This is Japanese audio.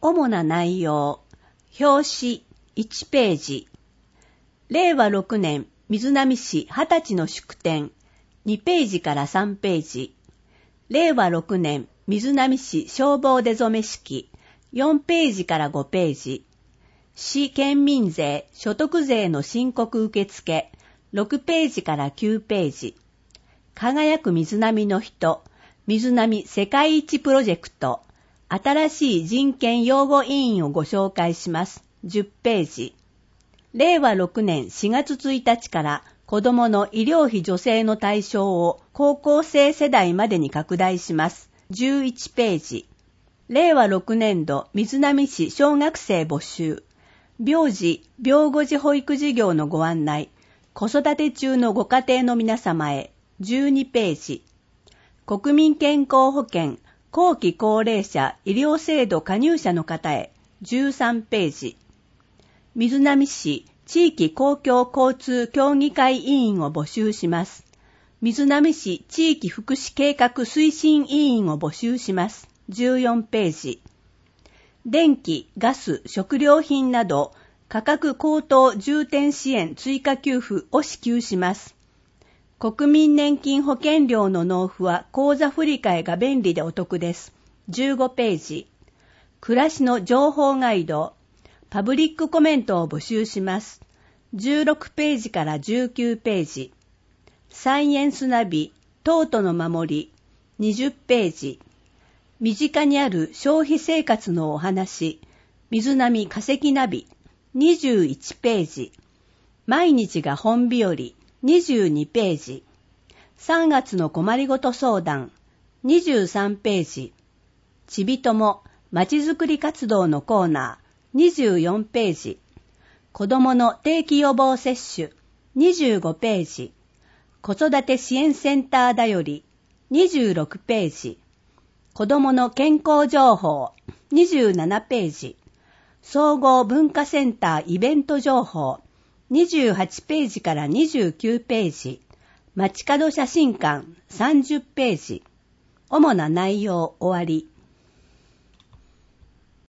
主な内容。表紙1ページ。令和6年瑞浪市20歳の祝典2ページから3ページ。令和6年瑞浪市消防出初め式4ページから5ページ。市県民税所得税の申告受付6ページから9ページ。輝く瑞浪の人、瑞浪世界一プロジェクト、新しい人権擁護委員をご紹介します。10ページ。令和6年4月1日から子どもの医療費助成の対象を高校生世代までに拡大します。11ページ。令和6年度瑞浪市小学生募集。病児・病後児保育事業のご案内。子育て中のご家庭の皆様へ。12ページ。国民健康保険後期高齢者医療制度加入者の方へ。13ページ。瑞浪市地域公共交通協議会委員を募集します。瑞浪市地域福祉計画推進委員を募集します。14ページ。電気、ガス、食料品など価格高騰重点支援追加給付を支給します。国民年金保険料の納付は口座振替が便利でお得です。15ページ。暮らしの情報ガイド、パブリックコメントを募集します。16ページから19ページ。サイエンスナビ、トートの守り、20ページ。身近にある消費生活のお話、瑞浪化石ナビ、21ページ。毎日が本日和、22ページ。3月の困りごと相談、23ページ。ちびとも、まちづくり活動のコーナー、24ページ。子どもの定期予防接種、25ページ。子育て支援センターだより、26ページ。子どもの健康情報、27ページ。総合文化センターイベント情報、28ページから29ページ。街角写真館30ページ。主な内容終わり。